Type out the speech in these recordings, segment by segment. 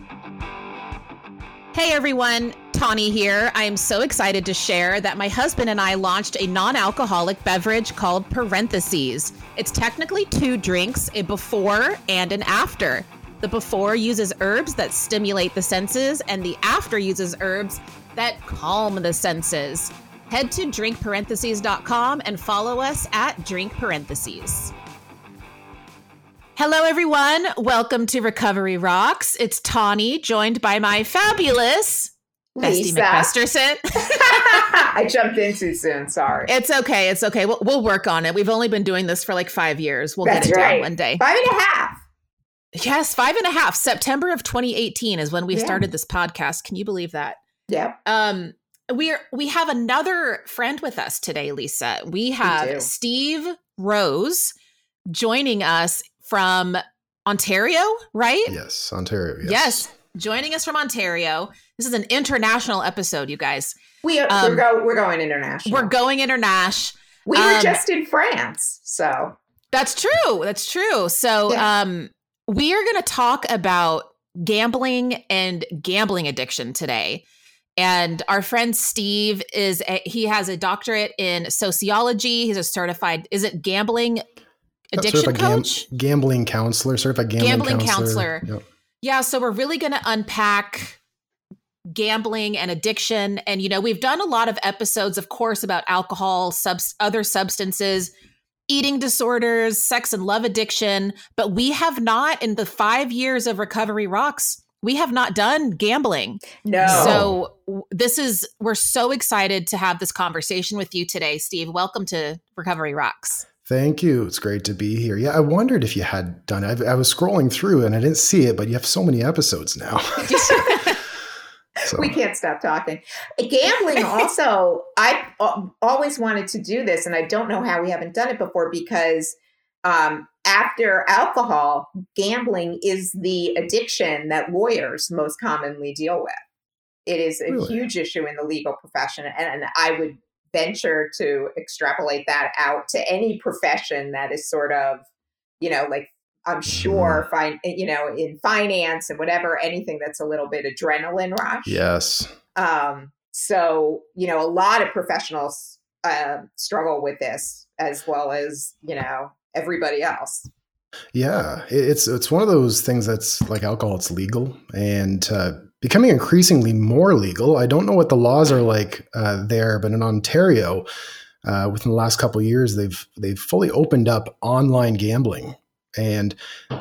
Hey everyone, Tawny here. I am so excited to share that my husband and I launched a non-alcoholic beverage called Parentheses. It's technically 2 drinks, a before and an after. The before uses herbs that stimulate the senses, and the after uses herbs that calm the senses. Head to drinkparentheses.com and follow us at drinkparentheses. Hello, everyone. Welcome to Recovery Rocks. It's Tawny, joined by my fabulous Bestie McFesterson. I jumped in too soon. Sorry. It's okay. It's okay. We'll work on it. We've only been doing this for like 5 years. We'll get it down one day. 5.5. Yes, 5.5. September of 2018 is when we started this podcast. Can you believe that? Yeah. We have another friend with us today, Lisa. We have Steve Rose joining us from Ontario, right? Yes, Ontario. Yes, joining us from Ontario. This is an international episode, you guys. We're going international. We're going international. We were just in France, so that's true. That's true. So, we are going to talk about gambling and gambling addiction today. And our friend Steve he has a doctorate in sociology. He's a certified, is it gambling addiction coach? Gambling counselor, certified gambling counselor. Yep. Yeah, so we're really going to unpack gambling and addiction. And, you know, we've done a lot of episodes, of course, about alcohol, other substances, eating disorders, sex and love addiction. But we have not, in the 5 years of Recovery Rocks, we have not done gambling. No. So we're so excited to have this conversation with you today, Steve. Welcome to Recovery Rocks. Thank you. It's great to be here. Yeah, I wondered if you had done it. I was scrolling through and I didn't see it, but you have so many episodes now. So. We can't stop talking. Gambling also, I always wanted to do this, and I don't know how we haven't done it before, because after alcohol, gambling is the addiction that lawyers most commonly deal with. It is a huge issue in the legal profession, and I would venture to extrapolate that out to any profession that is sort of, you know, like I'm sure, in finance and whatever, anything that's a little bit adrenaline rush. Yes. So, you know, a lot of professionals struggle with this as well as, you know, everybody else. Yeah, it's one of those things that's like alcohol. It's legal and becoming increasingly more legal. I don't know what the laws are like there, but in Ontario, within the last couple of years, they've fully opened up online gambling, and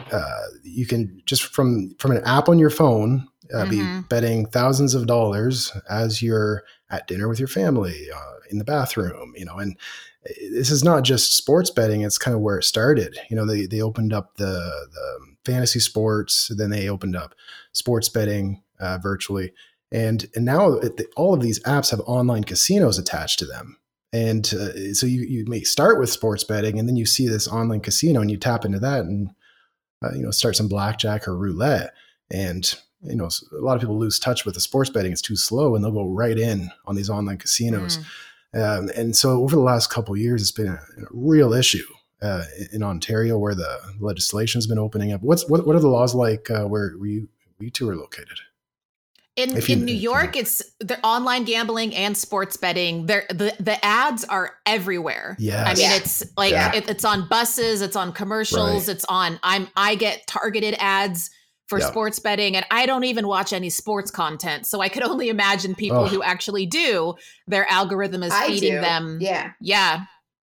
you can just from an app on your phone be betting thousands of dollars as you're at dinner with your family, in the bathroom, you know. And this is not just sports betting. It's kind of where it started. You know, they opened up the fantasy sports, then they opened up sports betting virtually. And now all of these apps have online casinos attached to them. And so you may start with sports betting, and then you see this online casino and you tap into that and, start some blackjack or roulette. And, you know, a lot of people lose touch with the sports betting. It's too slow, and they'll go right in on these online casinos. And so over the last couple of years, it's been a real issue in Ontario, where the legislation has been opening up. What are the laws like where you two are located? In New York, it's the online gambling and sports betting. The ads are everywhere. Yes. I mean, it's like it's on buses, it's on commercials, it's on. I get targeted ads for sports betting, and I don't even watch any sports content. So I could only imagine people who actually do. Their algorithm is feeding them. Yeah.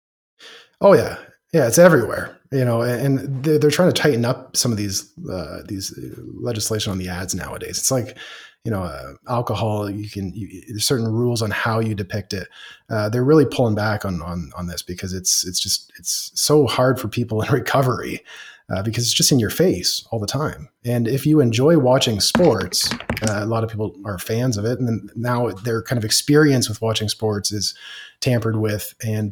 Oh yeah. Yeah, it's everywhere, you know, and they're trying to tighten up some of these legislation on the ads nowadays. It's like, you know, alcohol, there's certain rules on how you depict it. They're really pulling back on this, because it's so hard for people in recovery, because it's just in your face all the time. And if you enjoy watching sports, a lot of people are fans of it, and then now their kind of experience with watching sports is tampered with, and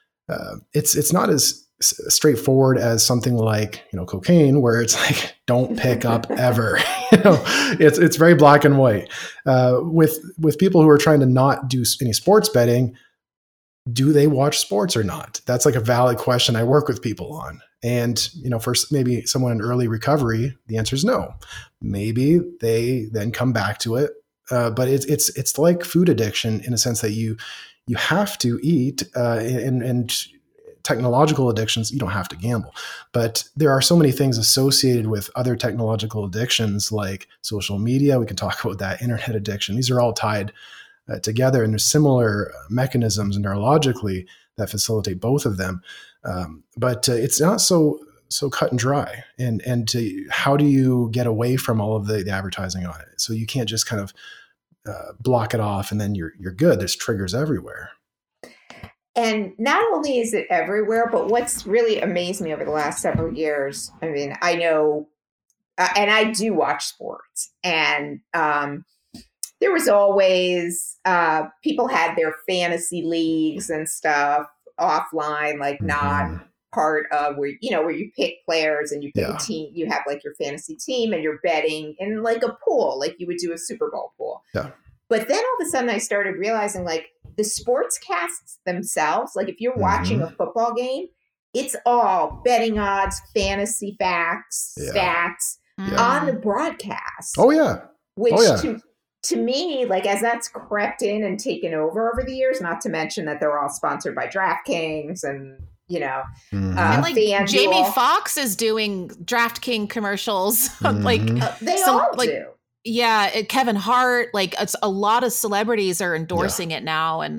it's not as straightforward as something like, you know, cocaine, where it's like, don't pick up ever. You know, it's very black and white. With people who are trying to not do any sports betting, do they watch sports or not? That's like a valid question I work with people on. And, for maybe someone in early recovery, the answer is no. Maybe they then come back to it. But it's like food addiction in a sense that you have to eat, and technological addictions, you don't have to gamble. But there are so many things associated with other technological addictions like social media. We can talk about that, internet addiction. These are all tied together, and there's similar mechanisms neurologically that facilitate both of them. But it's not so cut and dry. And how do you get away from all of the advertising on it? So you can't just kind of block it off and then you're good. There's triggers everywhere. And not only is it everywhere, but what's really amazed me over the last several years, I mean, I know, and I do watch sports, and there was always, people had their fantasy leagues and stuff offline, like not part of where you pick players and you pick a team, you have like your fantasy team and you're betting in like a pool, like you would do a Super Bowl pool. Yeah. But then all of a sudden I started realizing like the sportscasts themselves, like if you're watching a football game, it's all betting odds, fantasy facts, stats on the broadcast. Oh yeah. Which to me, like as that's crept in and taken over the years, not to mention that they're all sponsored by DraftKings and and like FanDuel. Jamie Foxx is doing DraftKings commercials. They all do. Yeah, Kevin Hart, like it's a lot of celebrities are endorsing it now, and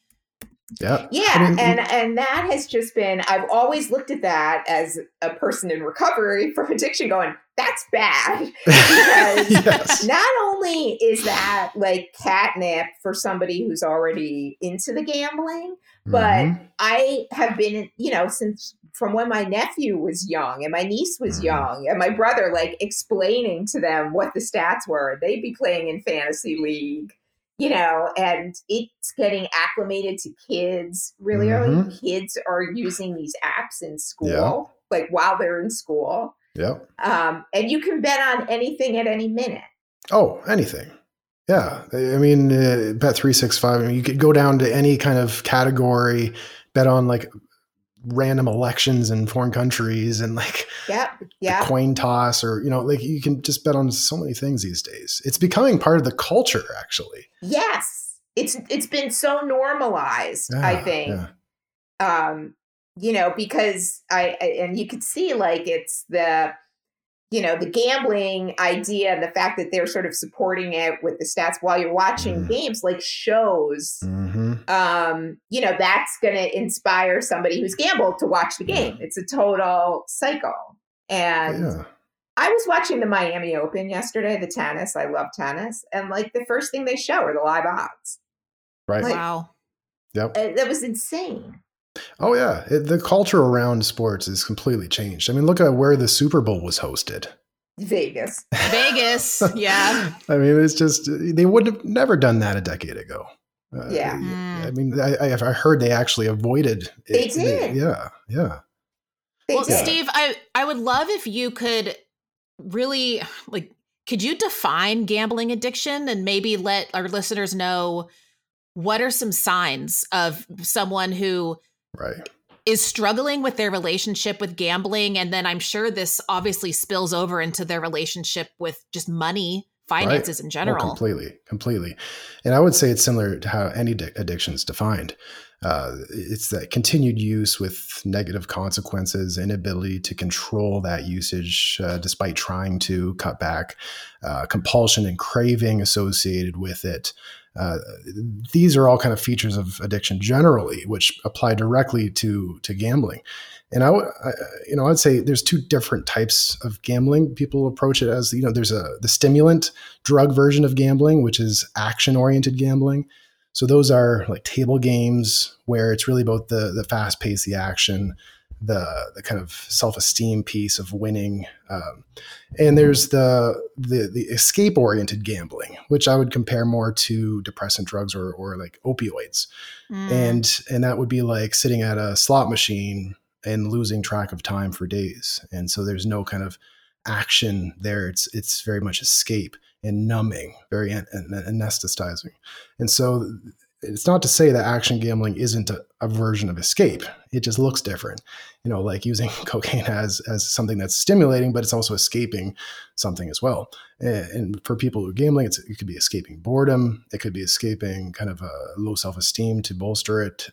and that has just been. I've always looked at that as a person in recovery from addiction, going, "That's bad," because not only is that like catnip for somebody who's already into the gambling, but I have been, since from when my nephew was young and my niece was young and my brother, like explaining to them what the stats were. They'd be playing in fantasy league, and it's getting acclimated to kids really early. Kids are using these apps in school, like while they're in school. Yep. And you can bet on anything at any minute. Oh, anything. Yeah. I mean, Bet365, I mean, you could go down to any kind of category, bet on like random elections in foreign countries and like the coin toss, or, like you can just bet on so many things these days. It's becoming part of the culture, actually. Yes. It's been so normalized, I think. Yeah. Because and you could see like it's the gambling idea and the fact that they're sort of supporting it with the stats while you're watching games, like shows, that's going to inspire somebody who's gambled to watch the game. It's a total cycle. And I was watching the Miami Open yesterday, the tennis. I love tennis. And like the first thing they show are the live odds. Right. Like, wow. Yep. That was insane. Oh, yeah. The culture around sports is completely changed. I mean, look at where the Super Bowl was hosted. Vegas. Yeah. I mean, it's just, they would have never done that a decade ago. I mean, I heard they actually avoided it. They did. Yeah. Well, Steve, I would love if you could really, like, could you define gambling addiction and maybe let our listeners know what are some signs of someone who is struggling with their relationship with gambling? And then I'm sure this obviously spills over into their relationship with just money, finances in general. Oh, completely. And I would say it's similar to how any addiction is defined. It's that continued use with negative consequences, inability to control that usage despite trying to cut back, compulsion and craving associated with it. These are all kind of features of addiction generally, which apply directly to gambling. And I'd say there's two different types of gambling. People approach it as, there's the stimulant drug version of gambling, which is action-oriented gambling. So those are like table games where it's really about the fast pace, the action, the kind of self-esteem piece of winning. And there's the escape oriented gambling, which I would compare more to depressant drugs or like opioids. And that would be like sitting at a slot machine and losing track of time for days. And so there's no kind of action there. It's very much escape and numbing, very anesthetizing. And so it's not to say that action gambling isn't a version of escape. It just looks different. Like using cocaine as something that's stimulating, but it's also escaping something as well. And for people who are gambling, it could be escaping boredom. It could be escaping kind of a low self-esteem to bolster it.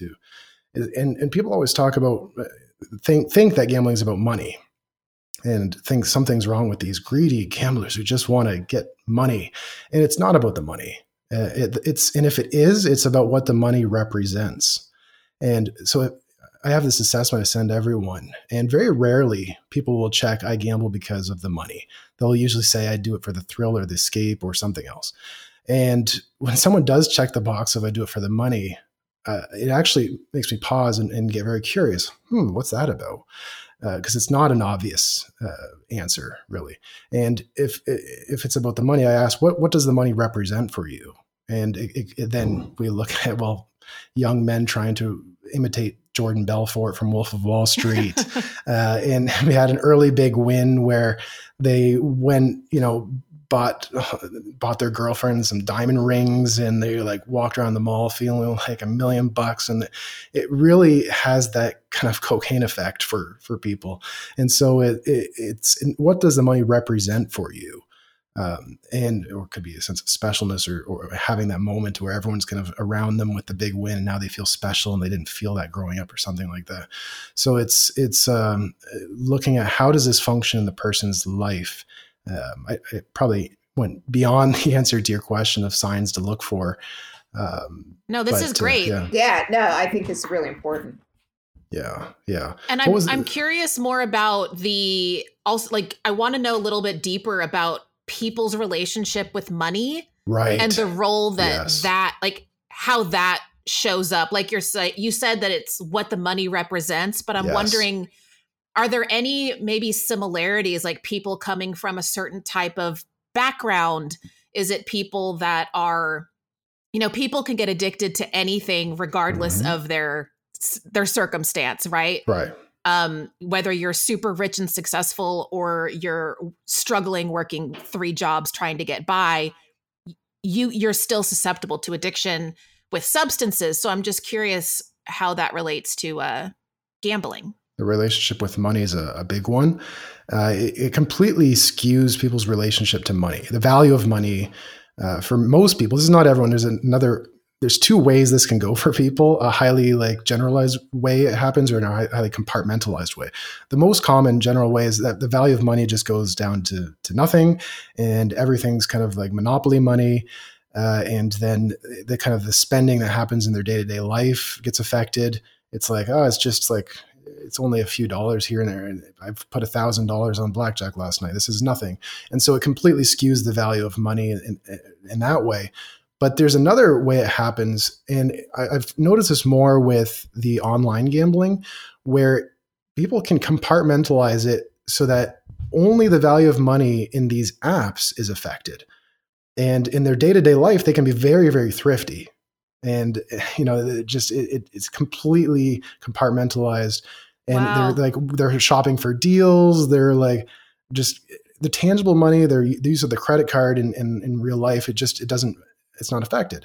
And people always talk about think that gambling is about money, and think something's wrong with these greedy gamblers who just want to get money. And it's not about the money. And if it is, it's about what the money represents. And so I have this assessment I send everyone, and very rarely people will check, I gamble because of the money. They'll usually say, I do it for the thrill or the escape or something else. And when someone does check the box of I do it for the money, it actually makes me pause and get very curious. What's that about? Because it's not an obvious answer, really. And if it's about the money, I ask, what does the money represent for you? And then we look at, young men trying to imitate Jordan Belfort from Wolf of Wall Street. And we had an early big win where they went, bought their girlfriend some diamond rings, and they walked around the mall feeling like $1 million. And it really has that kind of cocaine effect for people. And so it's what does the money represent for you? Or it could be a sense of specialness or having that moment where everyone's kind of around them with the big win, and now they feel special and they didn't feel that growing up or something like that. So it's looking at how does this function in the person's life. I probably went beyond the answer to your question of signs to look for. No, this is great. Yeah, no, I think this is really important. Yeah. And I'm curious more about I want to know a little bit deeper about people's relationship with money, right? And the role that how that shows up. Like you said that it's what the money represents, but I'm wondering, are there any maybe similarities, like people coming from a certain type of background? Is it people that are, people can get addicted to anything regardless of their circumstance, right? Right. Whether you're super rich and successful or you're struggling working 3 jobs trying to get by, you're still susceptible to addiction with substances. So I'm just curious how that relates to gambling. The relationship with money is a big one. It completely skews people's relationship to money. The value of money for most people, this is not everyone. There's 2 ways this can go for people: a highly generalized way it happens, or in a highly compartmentalized way. The most common general way is that the value of money just goes down to nothing, and everything's kind of like monopoly money. And then the kind of the spending that happens in their day-to-day life gets affected. It's like, it's only a few dollars here and there, and I've put $1,000 on blackjack last night. This is nothing. And so it completely skews the value of money in that way. But there's another way it happens, and I've noticed this more with the online gambling, where people can compartmentalize it so that only the value of money in these apps is affected. And in their day-to-day life, they can be very, very thrifty. And, it's completely compartmentalized. And they're shopping for deals. They're just the tangible money, the use of the credit card in real life. It's not affected.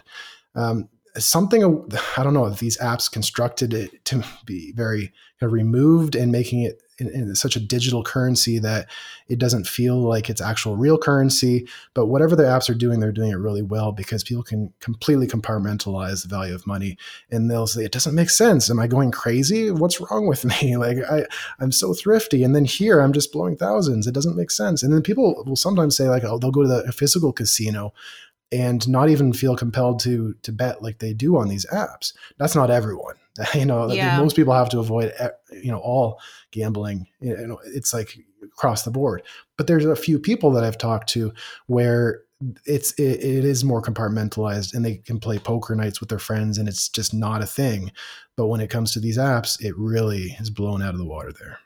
Something, I don't know if these apps constructed it to be very removed and making it in such a digital currency that it doesn't feel like it's actual real currency. But whatever the apps are doing, they're doing it really well, because people can completely compartmentalize the value of money, and they'll say, it doesn't make sense. Am I going crazy? What's wrong with me? I'm so thrifty. And then here I'm just blowing thousands. It doesn't make sense. And then people will sometimes say they'll go to a physical casino and not even feel compelled to bet like they do on these apps. That's not everyone. Most people have to avoid, all gambling. It's across the board. But there's a few people that I've talked to where it is more compartmentalized, and they can play poker nights with their friends, and it's just not a thing. But when it comes to these apps, it really is blown out of the water there.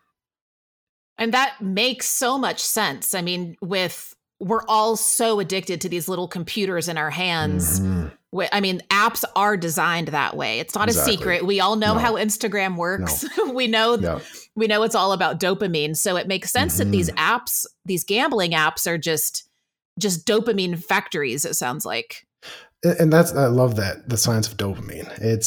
And that makes so much sense. I mean, we're all so addicted to these little computers in our hands. Mm-hmm. Apps are designed that way. It's not a secret. We all know how Instagram works. No. we know it's all about dopamine. So it makes sense that these apps, these gambling apps, are just dopamine factories, it sounds like. And that's, I love that, the science of dopamine.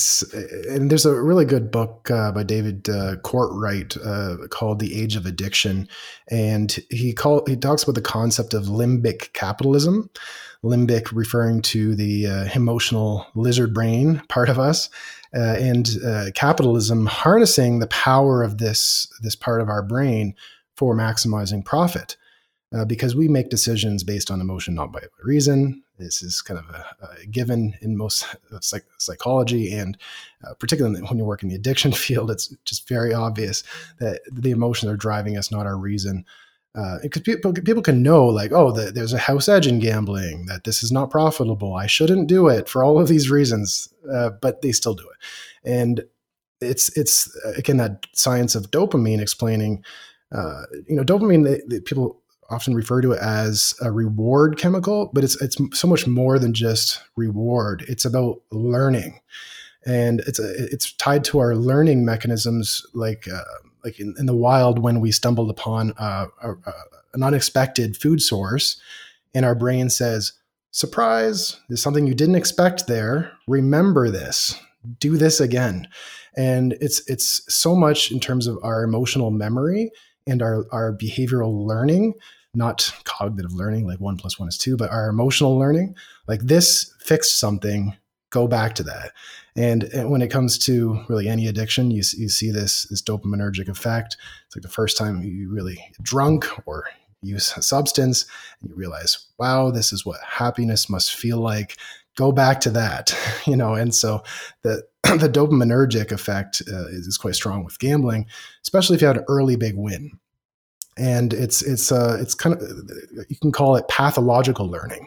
And there's a really good book by David Courtwright called The Age of Addiction. And he talks about the concept of limbic capitalism, limbic referring to the emotional lizard brain part of us, and capitalism harnessing the power of this part of our brain for maximizing profit. Because we make decisions based on emotion, not by reason. This is kind of a given in most psychology, and particularly when you work in the addiction field, it's just very obvious that the emotions are driving us, not our reason. Because people can know, like, oh, there's a house edge in gambling, that this is not profitable, I shouldn't do it for all of these reasons, but they still do it. And it's again, that science of dopamine explaining, dopamine, people often refer to it as a reward chemical, but it's so much more than just reward. It's about learning, and it's tied to our learning mechanisms, like in the wild, when we stumbled upon an unexpected food source, and our brain says, "Surprise! There's something you didn't expect there. Remember this. Do this again." And it's so much in terms of our emotional memory and our behavioral learning, not cognitive learning, like 1 + 1 is 2, but our emotional learning, like this fixed something, go back to that. And when it comes to really any addiction, you see this dopaminergic effect. It's like the first time you really get drunk or use a substance, and you realize, wow, this is what happiness must feel like. Go back to that, and so the dopaminergic effect is quite strong with gambling, especially if you had an early big win. And it's kind of, you can call it pathological learning,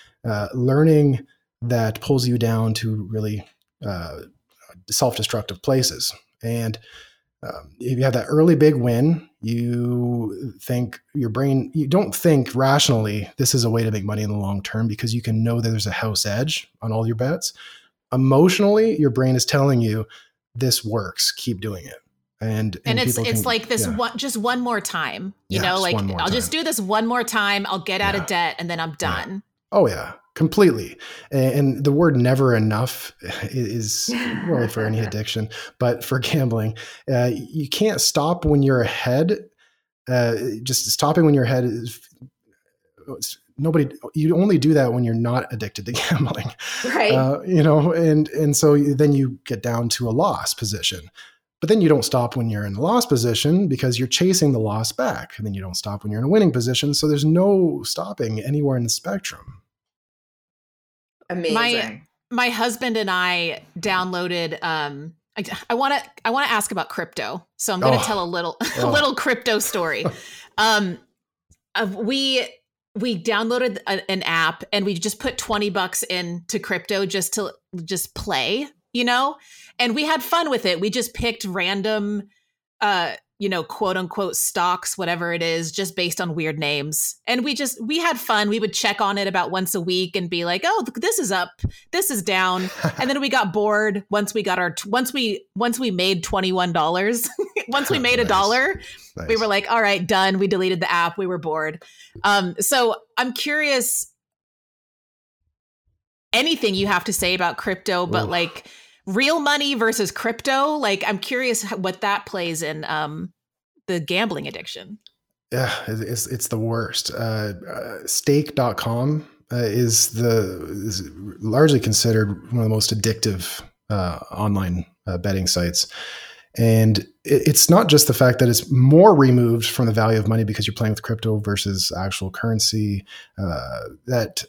learning that pulls you down to really self-destructive places. And if you have that early big win, you don't think rationally, this is a way to make money in the long term, because you can know that there's a house edge on all your bets. Emotionally, your brain is telling you, this works, keep doing it. And it's like this, just one more time, I'll just do this one more time. I'll get out of debt, and then I'm done. Yeah. Oh yeah, completely. And the word never enough is really for any addiction, but for gambling, you can't stop when you're ahead. Just stopping when you're ahead is you only do that when you're not addicted to gambling. Right. And so then you get down to a loss position. But then you don't stop when you're in the loss position, because you're chasing the loss back. And then you don't stop when you're in a winning position. So there's no stopping anywhere in the spectrum. Amazing. My husband and I downloaded, I want to ask about crypto. So I'm going to tell a little crypto story. We downloaded an app, and we just put $20 into crypto just to play, and we had fun with it. We just picked random, quote unquote stocks, whatever it is, just based on weird names. And we had fun. We would check on it about once a week and be like, oh, this is up, this is down. And then we got bored once we made $21, once we made $1, nice. We were like, all right, done. We deleted the app. We were bored. So I'm curious, anything you have to say about crypto, but like real money versus crypto. Like, I'm curious what that plays in the gambling addiction. Yeah, it's the worst. Stake.com is largely considered one of the most addictive online betting sites. And it's not just the fact that it's more removed from the value of money because you're playing with crypto versus actual currency, that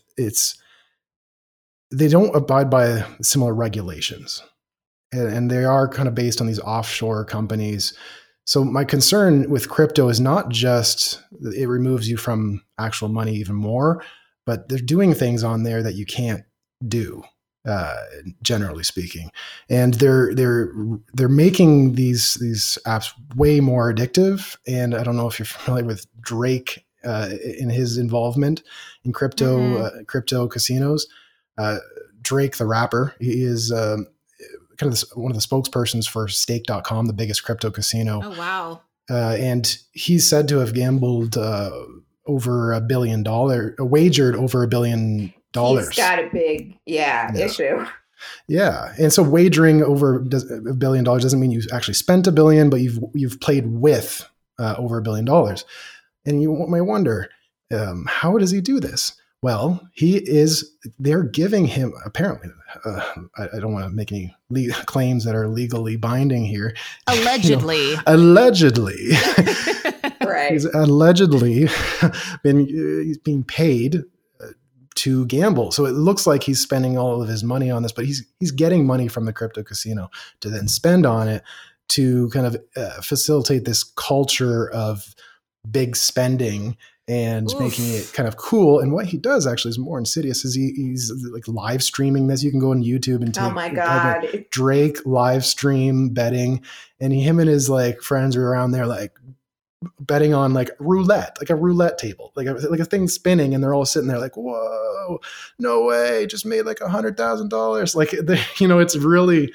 they don't abide by similar regulations. And they are kind of based on these offshore companies. So my concern with crypto is not just it removes you from actual money even more, but they're doing things on there that you can't do, generally speaking. And they're making these apps way more addictive. And I don't know if you're familiar with Drake in his involvement in crypto casinos. Drake, the rapper, he is kind of one of the spokespersons for Stake.com, the biggest crypto casino. Oh, wow. And he's said to have gambled over $1 billion, wagered over $1 billion He's got a big issue. Yeah. And so wagering over $1 billion doesn't mean you actually spent $1 billion, but you've played with over $1 billion. And you might wonder, how does he do this? Well, they're giving him, apparently, I don't want to make any claims that are legally binding here. Allegedly. Allegedly. Right. He's allegedly he's being paid to gamble. So it looks like he's spending all of his money on this, but he's getting money from the crypto casino to then spend on it to kind of facilitate this culture of big spending and making it kind of cool. And what he does actually is more insidious. Is he's like live streaming this. You can go on YouTube and oh my God, Drake live stream betting, and him and his like friends are around there like betting on like roulette, like a roulette table, like a thing spinning, and they're all sitting there like, whoa, no way, just made like $100,000. Like, it's really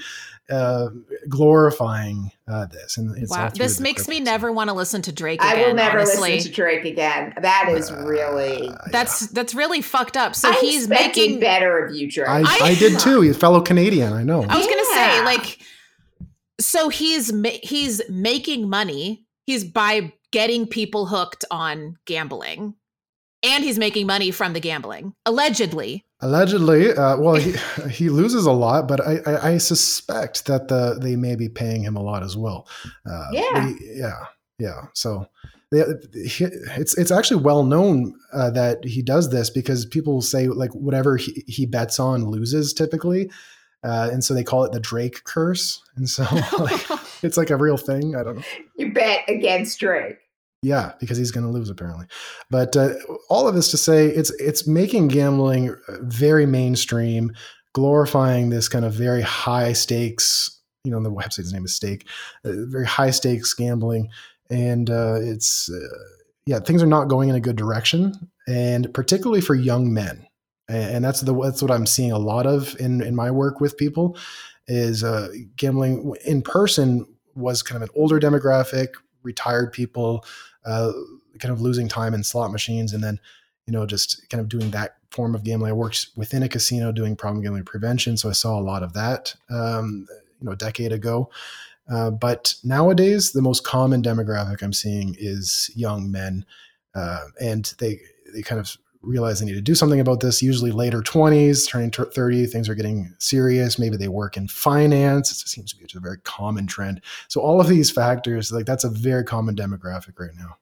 glorifying this. And it's wow, this makes me never want to listen to Drake again. I will never honestly. listen to Drake again. That is really that's really fucked up. So he's making better of you, Drake. I did too. He's a fellow Canadian. I know. I was gonna say, like, so he's making money. He's by getting people hooked on gambling, and he's making money from the gambling, allegedly. Well, he loses a lot, but I suspect that they may be paying him a lot as well. Yeah. So it's actually well known that he does this because people say like whatever he bets on loses typically. And so they call it the Drake curse. And so it's like a real thing. I don't know. You bet against Drake. Yeah, because he's going to lose apparently. But all of this to say it's making gambling very mainstream, glorifying this kind of very high stakes, the website's name is Stake, very high stakes gambling. And things are not going in a good direction, and particularly for young men. And that's what I'm seeing a lot of in my work with people is gambling in person was kind of an older demographic, retired people, kind of losing time in slot machines, and then just kind of doing that form of gambling. I worked within a casino doing problem gambling prevention, so I saw a lot of that a decade ago. But nowadays, the most common demographic I'm seeing is young men, and they kind of realize they need to do something about this, usually later 20s, turning 30, things are getting serious. Maybe they work in finance. It seems to be a very common trend. So all of these factors, like that's a very common demographic right now.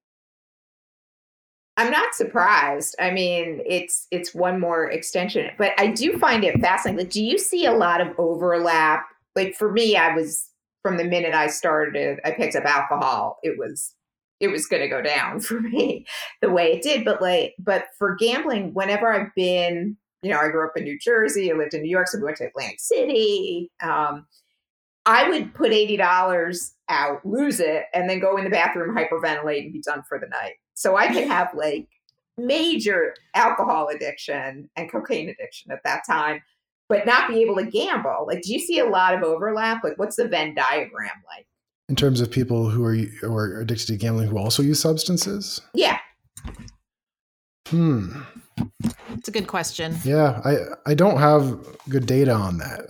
I'm not surprised. I mean, it's one more extension, but I do find it fascinating. Like, do you see a lot of overlap? Like for me, from the minute I started, I picked up alcohol. It was going to go down for me the way it did. But for gambling, whenever I've been, I grew up in New Jersey, I lived in New York, so we went to Atlantic City. I would put $80 out, lose it, and then go in the bathroom, hyperventilate, and be done for the night. So I could have like major alcohol addiction and cocaine addiction at that time, but not be able to gamble. Like, do you see a lot of overlap? Like, what's the Venn diagram like? In terms of people who are addicted to gambling who also use substances? Yeah. It's a good question. Yeah, I don't have good data on that.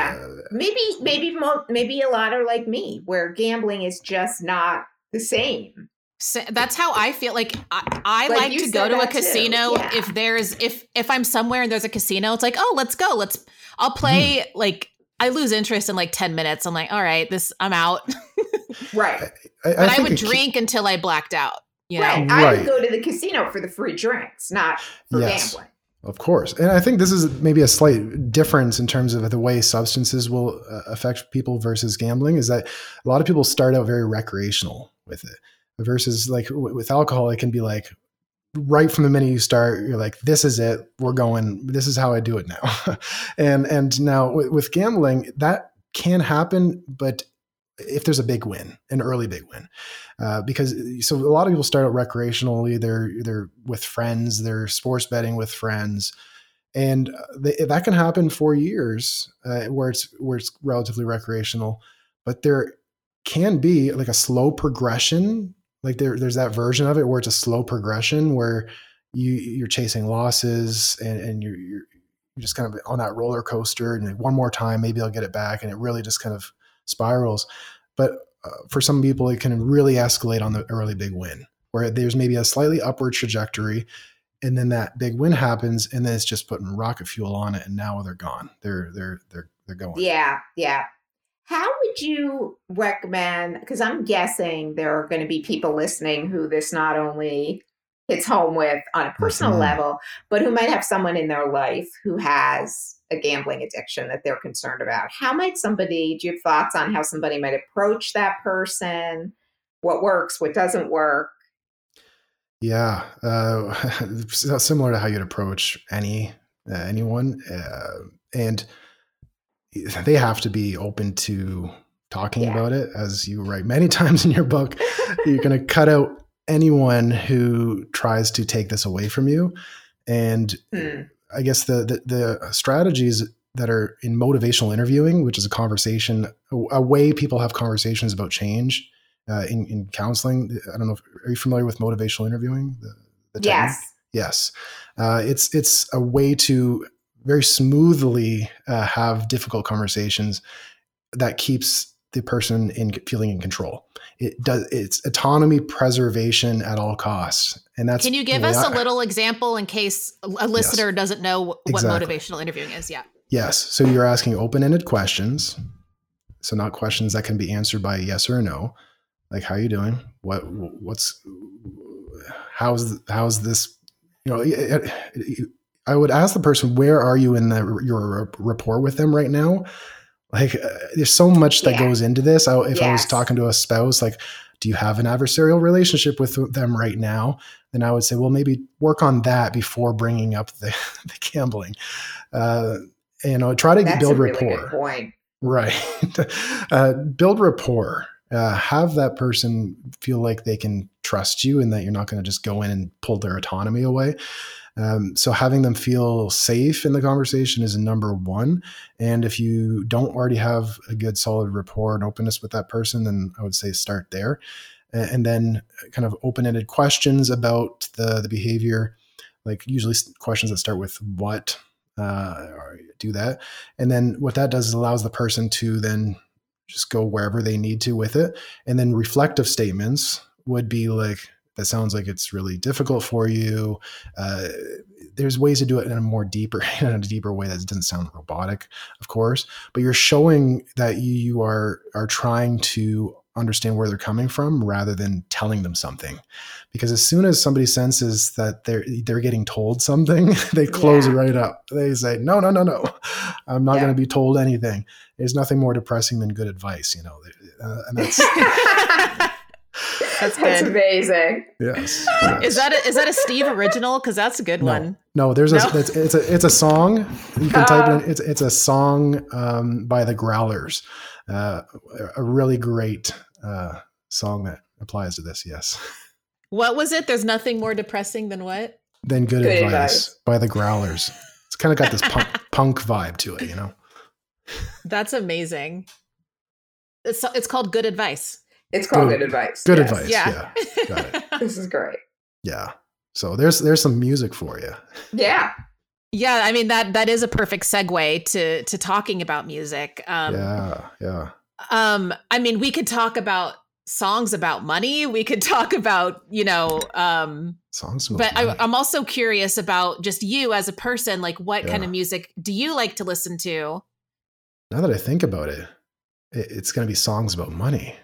Maybe a lot are like me, where gambling is just not the same. So that's how I feel. Like I like to go to a casino. Yeah. If I'm somewhere and there's a casino, it's like, oh, let's go. I'll play. Like I lose interest in like 10 minutes. I'm like, all right, I'm out. Right. I would drink until I blacked out. Right. I would go to the casino for the free drinks, not for gambling. Of course. And I think this is maybe a slight difference in terms of the way substances will affect people versus gambling, is that a lot of people start out very recreational with it versus like with alcohol, it can be like right from the minute you start, you're like, this is it. We're going, this is how I do it now. and now with gambling, that can happen, but if there's a big win, an early big win, because so a lot of people start out recreationally, they're with friends, they're sports betting with friends, and that can happen for years where it's relatively recreational, but there can be like a slow progression. Like there's that version of it where it's a slow progression where you're chasing losses, and you're just kind of on that roller coaster, and one more time, maybe I'll get it back. And it really just kind of spirals. But for some people, it can really escalate on the early big win, where there's maybe a slightly upward trajectory, and then that big win happens, and then it's just putting rocket fuel on it, and now they're gone. They're going. Yeah. How would you recommend, because I'm guessing there are going to be people listening who this not only hits home with on a personal level, but who might have someone in their life who has a gambling addiction that they're concerned about. How might somebody, do you have thoughts on how somebody might approach that person? What works, what doesn't work? Yeah. Similar to how you'd approach anyone. And they have to be open to talking about it. As you write many times in your book, you're going to cut out anyone who tries to take this away from you. And I guess the strategies that are in motivational interviewing, which is a conversation, a way people have conversations about change in counseling. I don't know. Are you familiar with motivational interviewing? The yes. Technique? Yes. It's a way to very smoothly have difficult conversations that keeps the person feeling in control. It's autonomy preservation at all costs. And that's, can you give us a little example in case a listener doesn't know what motivational interviewing is? Yeah. Yes. So you're asking open-ended questions. So not questions that can be answered by a yes or a no. Like, how are you doing? How's this, I would ask the person, where are you in your rapport with them right now? Like, there's so much that goes into this. If I was talking to a spouse, like, do you have an adversarial relationship with them right now? Then I would say, well, maybe work on that before bringing up the gambling. Try to build rapport. That's a really good point. Right. Build rapport. Have that person feel like they can trust you and that you're not going to just go in and pull their autonomy away. So having them feel safe in the conversation is number one. And if you don't already have a good solid rapport and openness with that person, then I would say start there. And then kind of open-ended questions about the behavior, like usually questions that start with what, do that. And then what that does is allows the person to then just go wherever they need to with it. And then reflective statements would be like, that sounds like it's really difficult for you. There's ways to do it in a deeper way that doesn't sound robotic, of course, but you're showing that you are trying to understand where they're coming from rather than telling them something. Because as soon as somebody senses that they're getting told something, they close right up. They say, no, I'm not going to be told anything. There's nothing more depressing than good advice, and that's That's amazing. Yes. Is that a Steve original? Because that's a good one. No, it's a song. You can type it in. It's a song by the Growlers. A really great song that applies to this. Yes. What was it? There's nothing more depressing than what? Than good advice by the Growlers. It's kind of got this punk vibe to it, That's amazing. It's called Good Advice. It's called Good Advice. Good advice. Yeah. Got it. This is great. Yeah. So there's some music for you. Yeah. Yeah. I mean, that is a perfect segue to talking about music. Yeah. I mean, we could talk about songs about money. We could talk about, songs about money. I'm also curious about just you as a person, like what kind of music do you like to listen to? Now that I think about it, it's going to be songs about money.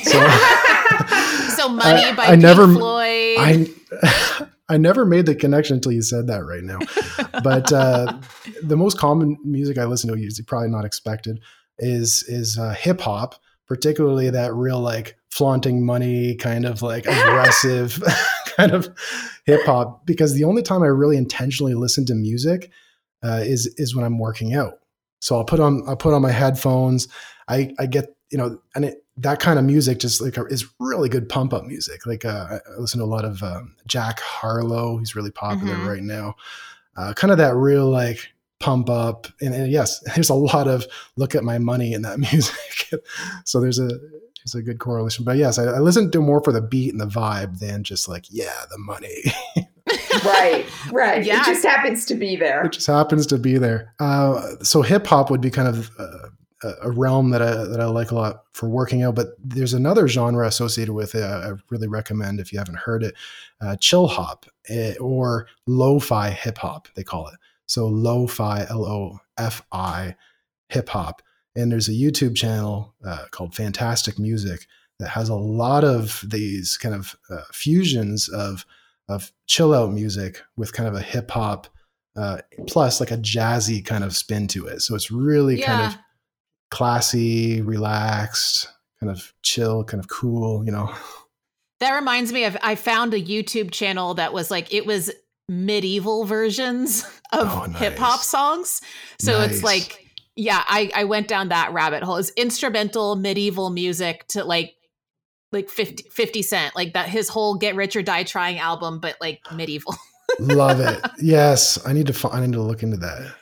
So Money by Pink Floyd. I never made the connection until you said that right now. But the most common music I listen to, usually probably not expected, is hip hop, particularly that real like flaunting money kind of like aggressive kind of hip hop. Because the only time I really intentionally listen to music is when I'm working out. So I'll put on my headphones. I get that kind of music just like is really good pump up music. Like I listen to a lot of Jack Harlow. He's really popular right now. Kind of that real like pump up. And yes, there's a lot of look at my money in that music. So there's a good correlation. But yes, I listen to more for the beat and the vibe than just like, the money. Right. Yeah. It just happens to be there. It just happens to be there. So hip hop would be kind of a realm that I like a lot for working out. But there's another genre associated with it. I really recommend if you haven't heard it, chill hop or lo-fi hip hop, they call it. So lo-fi, L-O-F-I, hip hop. And there's a YouTube channel called Fantastic Music that has a lot of these kind of fusions of chill out music with kind of a hip hop plus like a jazzy kind of spin to it. So it's really kind of classy, relaxed, kind of chill, kind of cool, you know. That reminds me of, I found a YouTube channel that was like, it was medieval versions of hip hop songs. So it's like, yeah, I went down that rabbit hole. It's instrumental medieval music to like 50 Cent, like that, his whole Get Rich or Die Trying album, but like medieval. Love it. Yes. I need to look into that.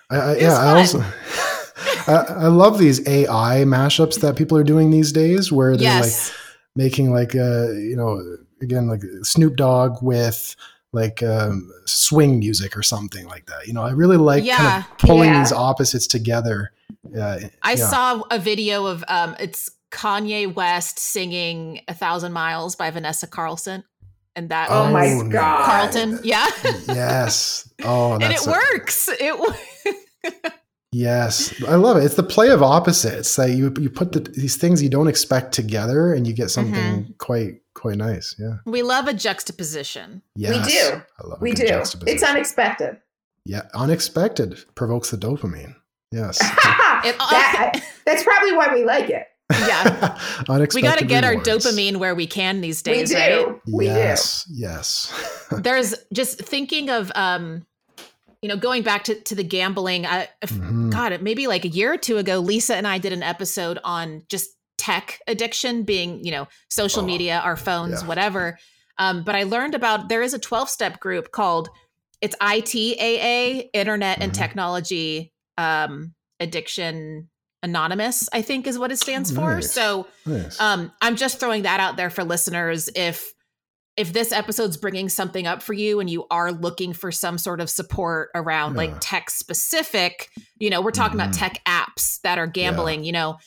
I love these AI mashups that people are doing these days where they're like making like, again, like Snoop Dogg with like swing music or something like that. You know, I really like kind of pulling these opposites together. I saw a video of, it's Kanye West singing 1,000 Miles by Vanessa Carlton. And that my God. Carlton. Yeah. Yes. Oh, and it works. Yes. I love it. It's the play of opposites that you put these things you don't expect together and you get something quite nice. Yeah. We love a juxtaposition. Yes. We do. I love we do. It's unexpected. Yeah. Unexpected provokes the dopamine. Yes. That's probably why we like it. Yeah. We got to get our dopamine where we can these days, right? We do. Yes. There's just thinking of, going back to the gambling. God, maybe like a year or two ago, Lisa and I did an episode on just tech addiction being, social media, our phones, whatever. But I learned about, there is a 12-step group called, it's ITAA, Internet and Technology Addiction Anonymous, I think is what it stands for. So I'm just throwing that out there for listeners. If this episode's bringing something up for you and you are looking for some sort of support around like tech specific, we're talking about tech apps that are gambling,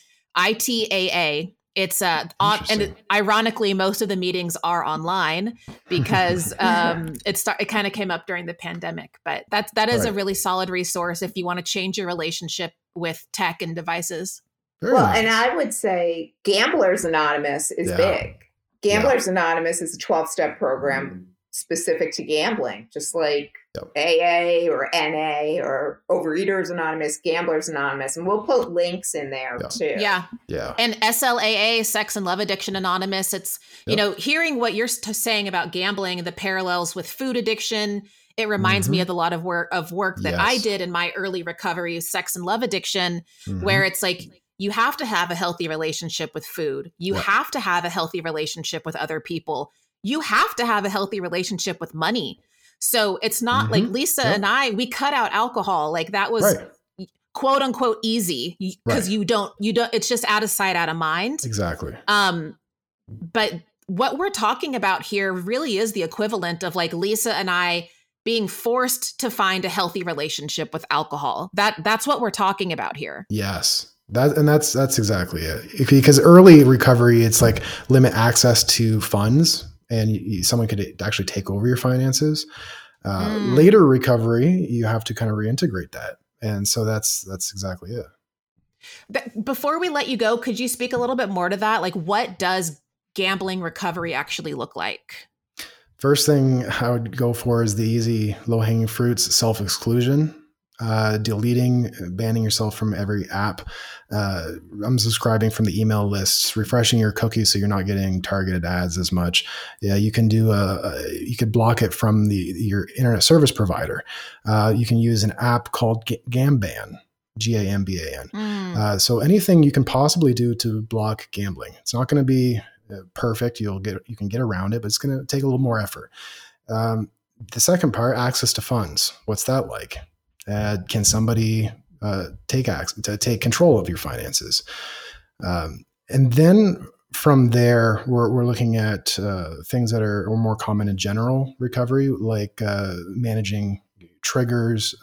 ITAA, it's and ironically, most of the meetings are online because it kind of came up during the pandemic, but that is a really solid resource if you want to change your relationship with tech and devices. Very nice. And I would say Gamblers Anonymous is big. Gamblers Anonymous is a 12-step program specific to gambling, just like AA or NA or Overeaters Anonymous, Gamblers Anonymous. And we'll put links in there too. Yeah. And SLAA, Sex and Love Addiction Anonymous. It's, hearing what you're saying about gambling and the parallels with food addiction, it reminds me of a lot of work that I did in my early recovery, sex and love addiction, where it's like, you have to have a healthy relationship with food. You have to have a healthy relationship with other people. You have to have a healthy relationship with money. So it's not like Lisa and I, we cut out alcohol. Like that was quote unquote easy because you don't, it's just out of sight, out of mind. Exactly. But what we're talking about here really is the equivalent of like Lisa and I being forced to find a healthy relationship with alcohol. That's what we're talking about here. Yes. That's exactly it. Because early recovery, it's like limit access to funds and someone could actually take over your finances. Later recovery, you have to kind of reintegrate that. And so that's exactly it. But before we let you go, could you speak a little bit more to that? Like what does gambling recovery actually look like? First thing I would go for is the easy low-hanging fruits, self-exclusion. Deleting, banning yourself from every app, unsubscribing from the email lists, refreshing your cookies so you're not getting targeted ads as much. Yeah, you can do you could block it from your internet service provider. You can use an app called Gamban, Gamban. So anything you can possibly do to block gambling. It's not going to be perfect. You can get around it, but it's going to take a little more effort. The second part, access to funds. What's that like? Can somebody take control of your finances? And then from there, we're looking at things that are more common in general recovery, like managing triggers,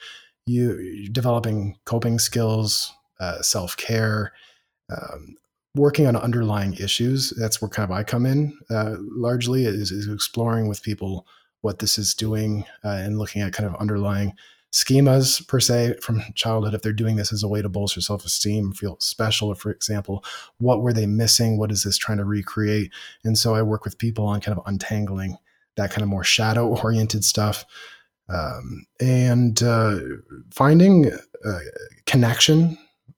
you developing coping skills, self-care, working on underlying issues. That's where kind of I come in largely is exploring with people what this is doing and looking at kind of underlying schemas per se from childhood. If they're doing this as a way to bolster self-esteem, feel special, for example, what were they missing? What is this trying to recreate? And so I work with people on kind of untangling that kind of more shadow oriented stuff. And finding connection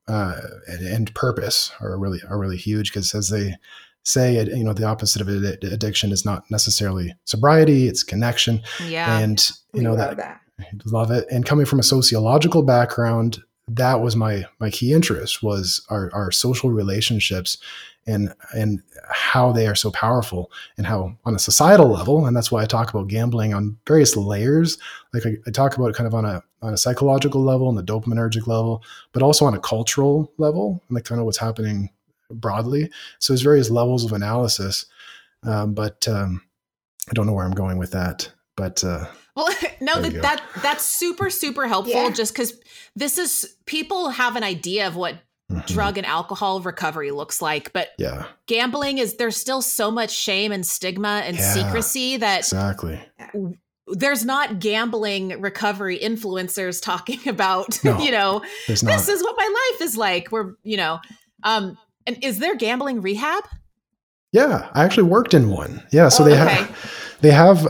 and purpose are really huge, because as they say, the opposite of addiction is not necessarily sobriety, it's connection. Yeah. And that. Love it. And coming from a sociological background, that was my key interest, was our social relationships and how they are so powerful, and how on a societal level. And that's why I talk about gambling on various layers. Like I talk about it kind of on a psychological level and the dopaminergic level, but also on a cultural level, and like kind of what's happening broadly. So there's various levels of analysis. But I don't know where I'm going with that, but, well, no, that's super, super helpful. Just because people have an idea of what drug and alcohol recovery looks like, but gambling there's still so much shame and stigma and secrecy that exactly there's not gambling recovery influencers talking about, this is what my life is like. And is there gambling rehab? Yeah, I actually worked in one. Yeah. So they have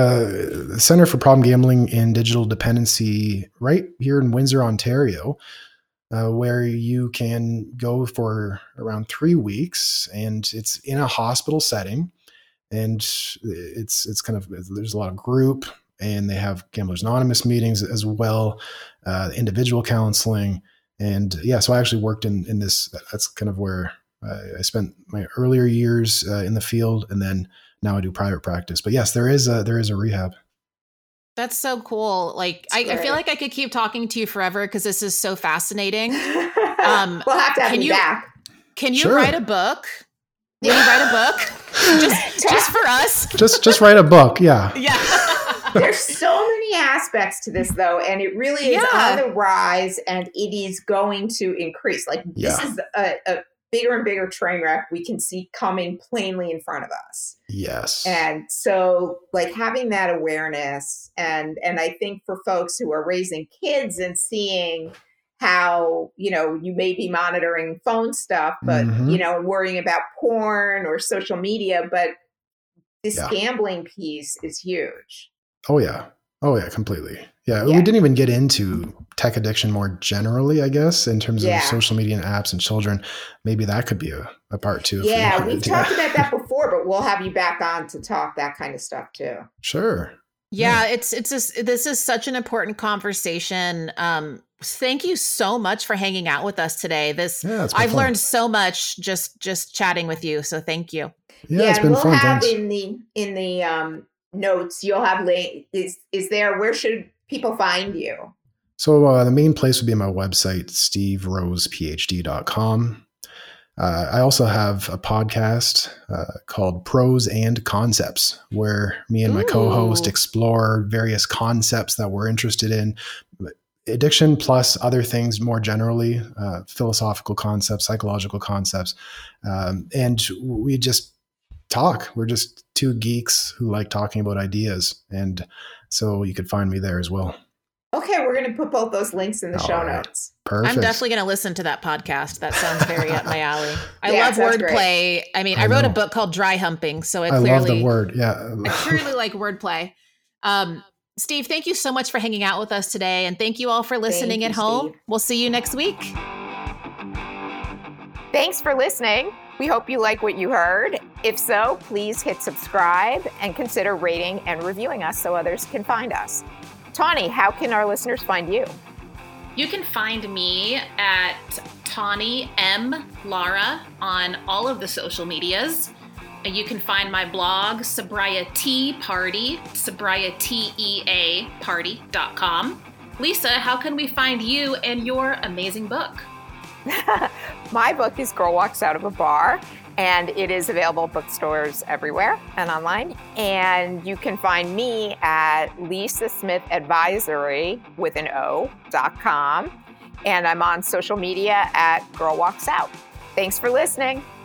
a Center for Problem Gambling and Digital Dependency right here in Windsor, Ontario, where you can go for around 3 weeks, and it's in a hospital setting, and it's kind of, there's a lot of group, and they have Gamblers Anonymous meetings as well, individual counseling. And so I actually worked in this, that's kind of where I spent my earlier years in the field, and then now I do private practice. But yes, there is a rehab. That's so cool. Like, I feel like I could keep talking to you forever, because this is so fascinating. We'll have to have you back. Can you write a book? Will you write a book? just for us? Just write a book. Yeah. Yeah. There's so many aspects to this, though, and it really is on the rise, and it is going to increase. Like, this is a bigger and bigger train wreck we can see coming plainly in front of us. Yes. And so, like, having that awareness, and I think for folks who are raising kids and seeing how, you may be monitoring phone stuff, but, and worrying about porn or social media, but this gambling piece is huge. Oh, yeah, completely. Yeah, we didn't even get into tech addiction more generally, I guess, in terms of social media and apps and children. Maybe that could be a part too. Yeah, we've talked about that before, but we'll have you back on to talk that kind of stuff too. Sure. Yeah, this is such an important conversation. Thank you so much for hanging out with us today. I've learned so much just chatting with you. So thank you. Yeah, it's been fun. We'll have Thanks. in the notes, you'll have is there, where should people find you? So the main place would be my website, steverosephd.com. I also have a podcast called Pros and Concepts, where me and my co-host explore various concepts that we're interested in, addiction plus other things more generally, philosophical concepts, psychological concepts. And we just talk. We're just two geeks who like talking about ideas. And so you could find me there as well. Okay, we're going to put both those links in the show notes. Perfect. I'm definitely going to listen to that podcast. That sounds very up my alley. I love wordplay. I mean, I wrote a book called Dry Humping, so I love the word. Yeah. I clearly like wordplay. Steve, thank you so much for hanging out with us today, and thank you all for listening at home. Steve. We'll see you next week. Thanks for listening. We hope you like what you heard. If so, please hit subscribe and consider rating and reviewing us so others can find us. Tawny, how can our listeners find you? You can find me at Tawny M. Lara on all of the social medias. You can find my blog, Sobriety Party, sobrietyparty.com. Lisa, how can we find you and your amazing book? My book is Girl Walks Out of a Bar, And it is available bookstores everywhere and online. And you can find me at lisasmithadvisory.com. And I'm on social media at Girl Walks Out. Thanks for listening.